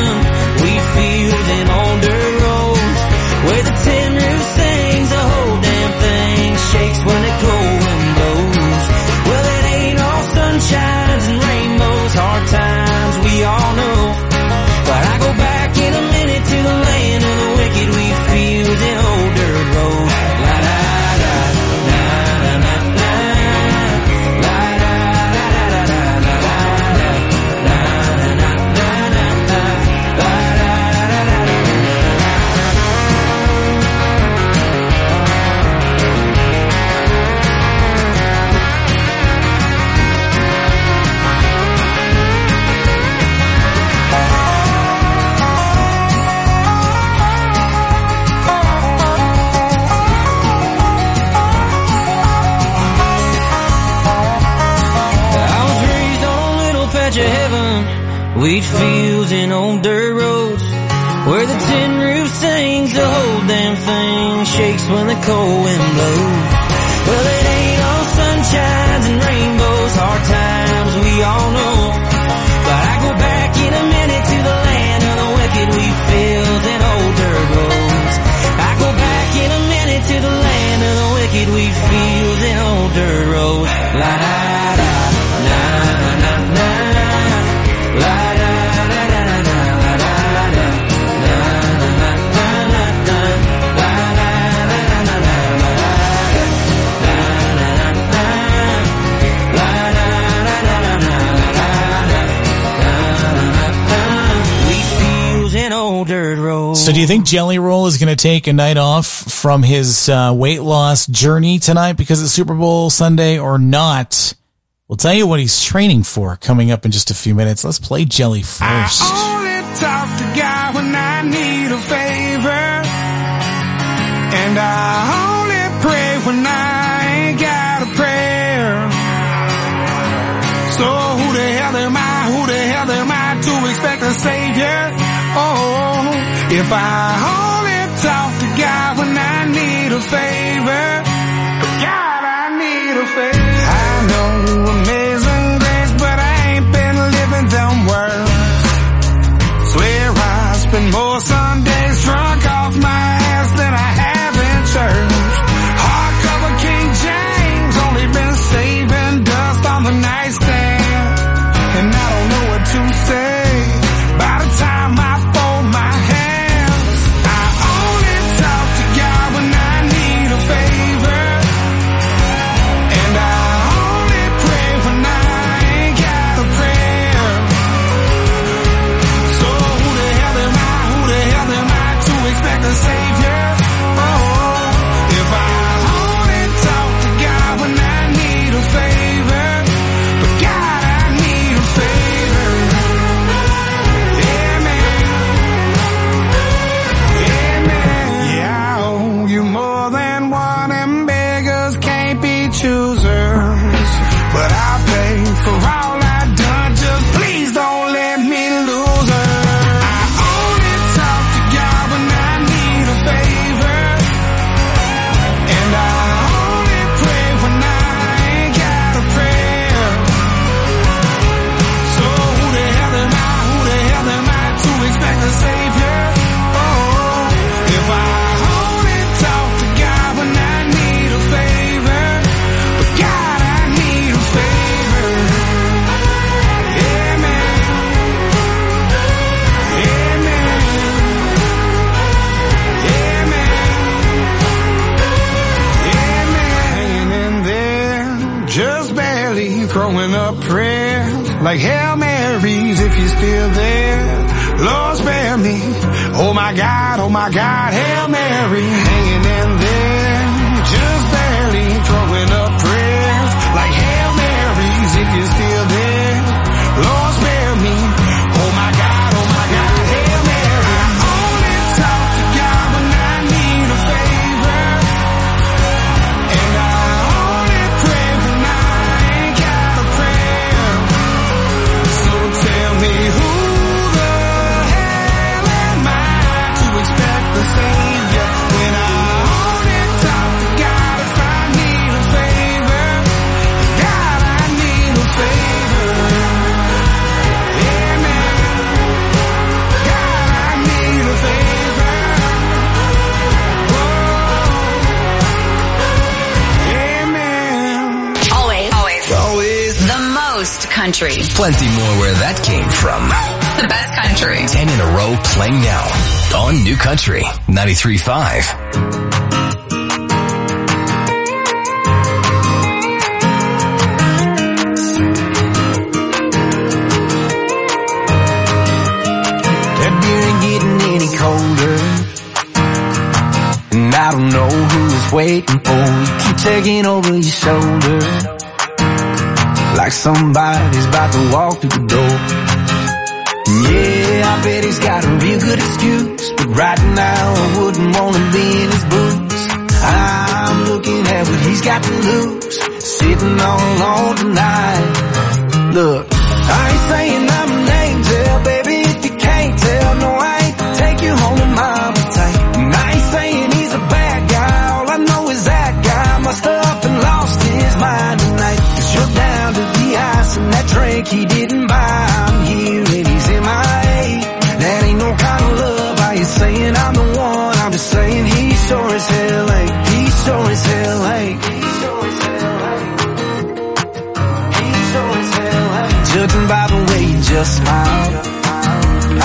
wheat fields and old dirt roads, where the tin roof sings, the whole damn thing shakes when the cold wind blows. Well, it ain't all sunshines and rainbows, hard times we all know, but I go back in a minute to the land of the wicked, wheat fields and old dirt roads. I go back in a minute to the land of the wicked, wheat fields and old dirt roads. La da da, na na na na, la da da da da da, la da da, na na na na na, la da da da da da, la da na na na, la da da da da da, wheat fields and old dirt roads. So do you think Jelly Roll is going to take a night off from his weight loss journey tonight because it's Super Bowl Sunday or not? We'll tell you what he's training for coming up in just a few minutes. Let's play Jelly first. I only talk to God when I need a favor, and I only pray when I ain't got a prayer. So who the hell am I to expect a savior? Oh, if I only talk to God when I need a favor, God, I need a favor. I know amazing grace, but I ain't been living them words. Swear I spend more Sundays drunk off my ass than I have in church. Hardcover King James, only been saving dust on the nightstand, and I don't know what to say by the time I fold my hands. I only talk to God when I need a favor, and I only pray when I ain't got a prayer. So who the hell am I to expect a savior? Oh, if I only talk to God when I need a favor, but God, I need a favor. Yeah, man. Yeah, man. Yeah, I owe you more than one, and beggars can't be choosers. But I'll pay for all I've done, just please don't let me lose her. I only talk to God when I need a favor, and I only pray when I ain't got a prayer. So who the hell am I to expect a savior? Oh, if I only talk to God when I need a favor, but God, I need a favor. Yeah, man. Yeah, man. Yeah, man. Yeah, man. Hanging in there, just barely throwing up prayers like Hail Marys if you're still there. Lord, spare me. Oh my God, Hail Mary. Hanging in there, just barely throwing up prayers like Hail Marys if you're still there. Lord, spare me. Oh my God, Hail Mary. I only talk to God when I need a favor, and I only pray when I ain't got a prayer. So tell me who the hell am I to expect the savior when I only talk to God if I need a favor? God, I need a favor. Yeah, man. God, I need a favor. Whoa. Yeah, man. Always. The most country. Plenty more where that came from. The best country. 10 in a row playing now on New Country 93.5. That beer ain't getting any colder, and I don't know who it's waiting for. You keep taking over your shoulder like somebody's about to walk through the door. Yeah, I bet he's got a real good excuse, but right now I wouldn't want to be in his boots. I'm looking at what he's got to lose, sitting all alone tonight. Look, I ain't saying I'm an angel,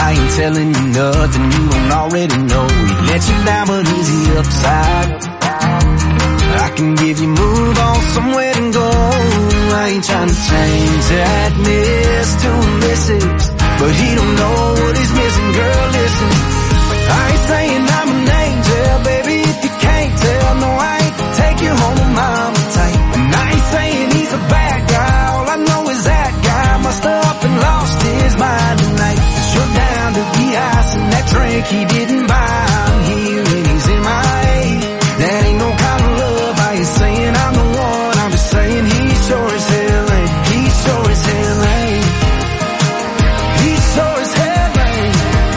I ain't telling you nothing you don't already know. He let you down, but is he upside? I can give you move on somewhere to go. I ain't trying to change that miss to illicit, but he don't know what he's missing. Girl, listen, I ain't saying I'm an angel, baby, if you can't tell. No, I ain't take you home with mama tight. And I ain't saying he's a bad guy. All I know is that guy must have up and lost his mind tonight. 'Cause you're down to the ice and that drink he didn't buy. I'm here and he's in my A. That ain't no kind of love. I ain't saying I'm the one. I'm just saying he sure as hell ain't. He sure as hell ain't. He sure as hell ain't.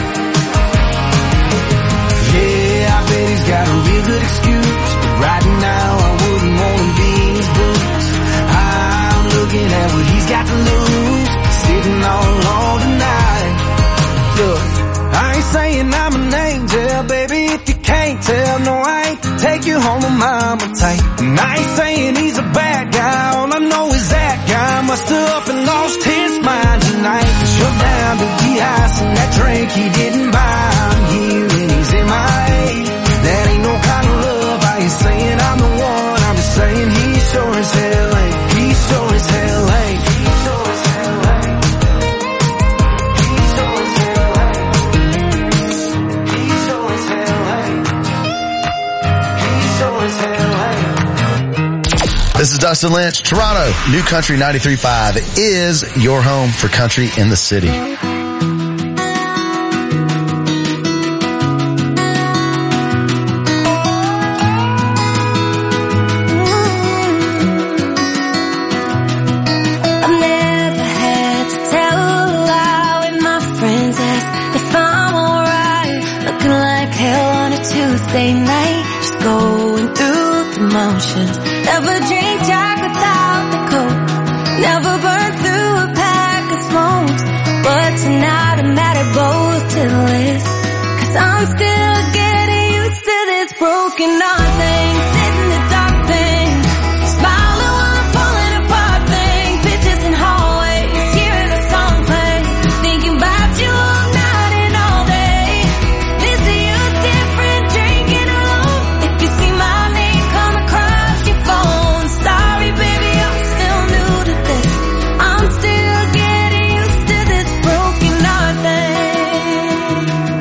Yeah, I bet he's got a real good excuse, but right now I wouldn't want to be in his boots. I'm looking at what he's got to lose, sitting all alone tonight. Look, I ain't saying I'm an angel, baby, if you can't tell. No, I ain't take you home with mama tight. And I ain't saying he's a bad guy. All I know is that guy must have up and lost his mind tonight. 'Cause you're down to the ice and that drink he didn't buy. I'm here and he's in my A. That ain't no kind of love. I ain't saying I'm the one. I'm just saying he sure as hell ain't. He sure as hell ain't. He sure as hell ain't. He sure as hell ain't. He sure as hell ain't. He sure as hell ain't. This is Dustin Lynch. Toronto, New Country 93.5 is your home for country in the city. Tuesday night, just going through the motions. Never drink Jack without the Coke. Never burn through a pack of smokes. But tonight I'm mad at both to the list. 'Cause I'm still getting used to this broken heart thing. Sit in the dark thing. Smiling while I'm falling apart thing. Pictures in hallways, hearing a song play. Thinking about you all night and all day. Missing you different, drinking alone. If you see my name come across your phone. Sorry baby, I'm still new to this. I'm still getting used to this broken heart thing.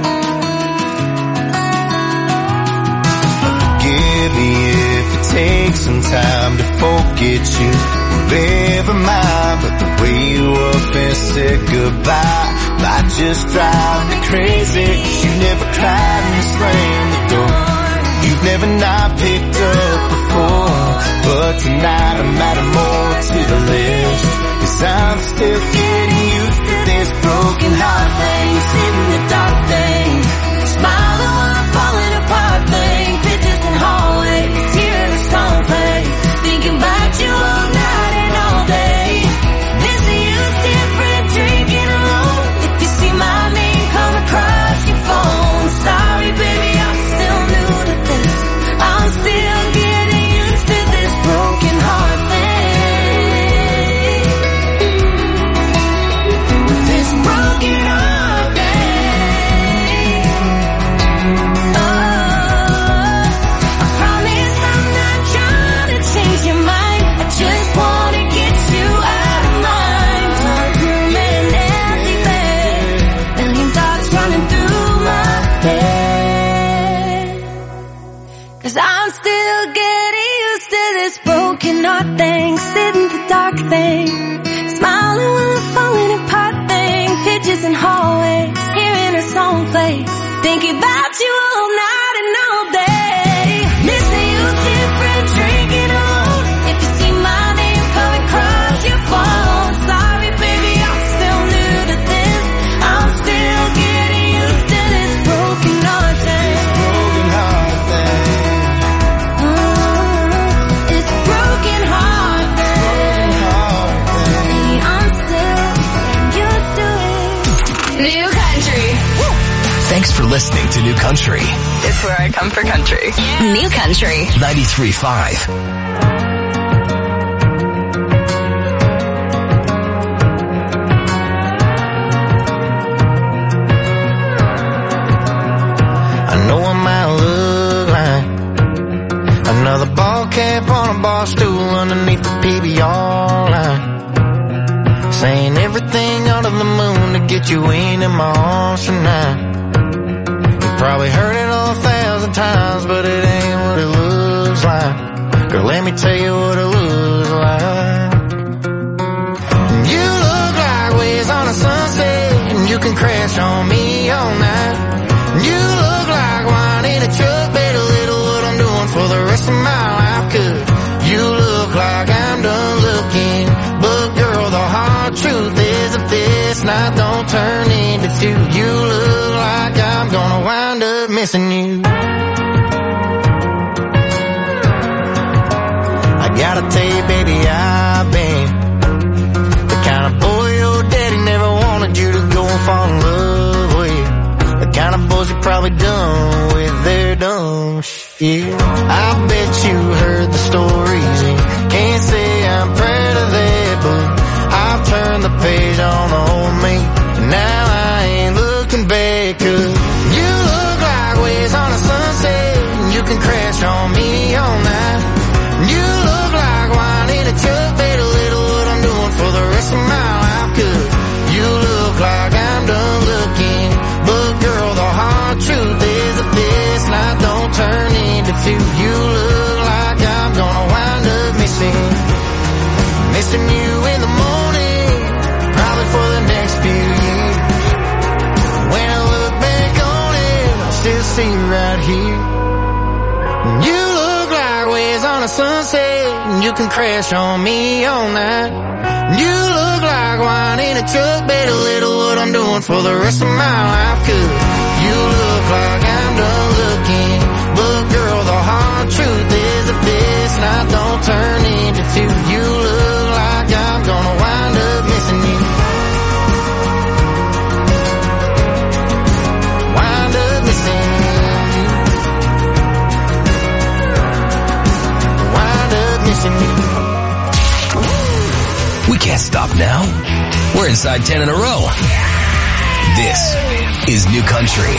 Forgive me if it takes some time to forget you. Never mind, but the way you up and said goodbye might just drive me crazy. 'Cause you never cried and slammed the door. You've never not picked up before. But tonight I'm adding more to the list. 'Cause I'm still getting used to this broken heart thing. Sit in the dark thing. Smiling while I'm falling apart thing. Pictures in hallways, hearing a song play. Thinking about you all night and all day. Missing you's different, drinking alone. If you see my name come across your phone. Sorry baby, I'm still new to this. I'm still getting used to this broken heart thing. This broken heart thing. Oh, I promise I'm not trying to change your mind. I just wanna get you out of mind. Dark room and empty bed. Million thoughts running through my head. 'Cause I'm still getting used to this broken heart thing. Sit in the dark thing. Smiling while I'm falling apart thing. Pictures in hallways, hearing a song play. Thinking about you all night and all day. Missing you different, drinking alone. If you see my name coming across your phone. Sorry baby, I'm still new to this. I'm still getting used to this broken heart thing. Broken heart thing. It's broken heart thing. I'm still getting used to it. New Country. Thanks for listening to New Country. It's where I come for country. New Country. 93.5. cap on a bar stool underneath the PBR line, saying everything under the moon to get you in my arms tonight. You probably heard it 1,000 times, but it ain't what it looks like. Girl, let me tell you what it looks like. You look like waves on a sunset, and you can crash on me all night. You look like wine in a truck, better little what I'm doing for the rest of my life. 'Cause you look like I'm done looking, but girl, the hard truth is if this night don't turn into two, you look like I'm gonna wind up missing you. I gotta tell you, baby, I've been the kind of boy your daddy never wanted you to go and fall in love with. The kind of boys you're probably done with their dumb shit. I bet you heard the stories and can't say I'm proud of that, but I've turned the page on the old me, and now I ain't looking back. 'Cause you look like waves on a sunset, and you can crash on me all night. You look like wine in a truck, better little what I'm doing for the rest of my life. 'Cause you look like I'm done looking, but girl, the hard truth is if this night don't turn into two, you look like I'm gonna wind up missing you in the morning, probably for the next few years. When I look back on it, I still see you right here. You look like waves on a sunset, and you can crash on me all night. You look like wine in a truck, better little what I'm doing for the rest of my life. 'Cause you look like I'm done looking, but girl, the hard truth is if this night don't turn into two, you look like I'm gonna wind up missing you. Wind up missing you. Wind up missing you. We can't stop now. We're inside 10 in a row. This is New Country.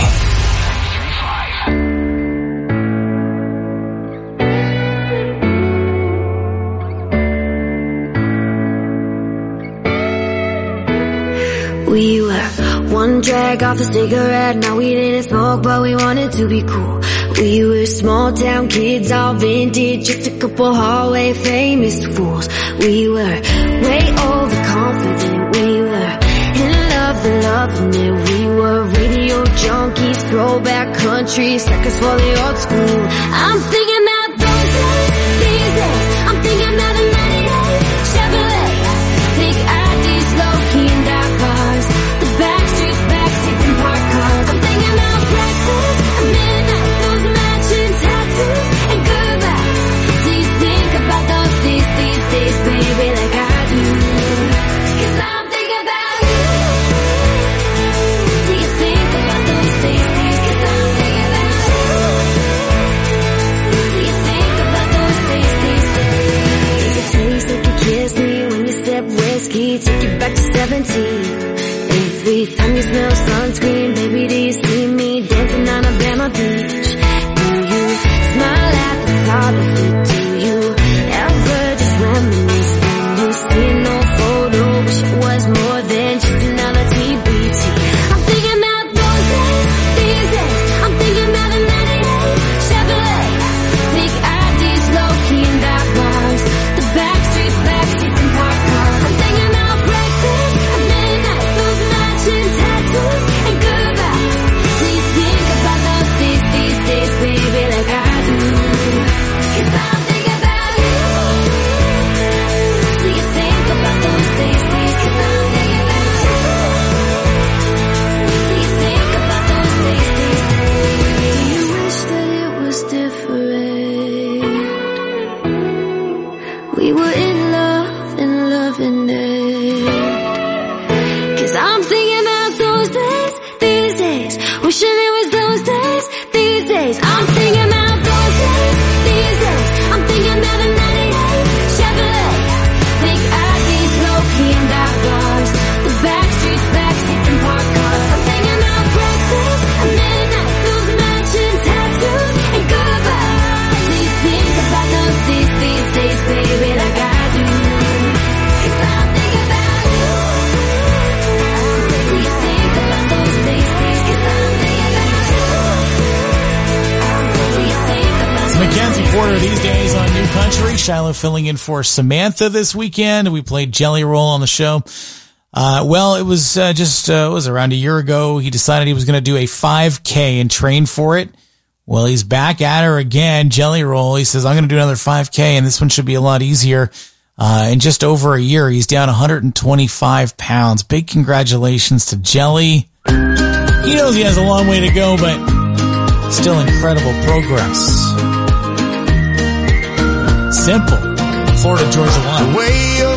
We were one drag off a cigarette, now we didn't smoke, but we wanted to be cool. We were small town kids, all vintage, just a couple hallway famous fools. We were way overconfident, we were in love and loving it. We were radio junkies, throwback country, suckers for the old school. I'm thinking about those days, these days. I'm thinking about the 98 Chevrolet, big IDs, low-key and dark cars, the backstreets, backseats and parked cars. I'm thinking about breakfast at midnight, those matching tattoos and goodbye. Do you think about those days, baby, like I do? 'Cause I'm thinking about you. Do you think about those days? 'Cause I'm thinking about you. Corey. Shiloh filling in for Samantha this weekend. We played Jelly Roll on the show. Well, it was it was around a year ago. He decided he was going to do a 5K and train for it. Well, he's back at her again, Jelly Roll. He says, I'm going to do another 5K, and this one should be a lot easier. In just over a year, he's down 125 pounds. Big congratulations to Jelly. He knows he has a long way to go, but still incredible progress. Simple. Florida Georgia line. The way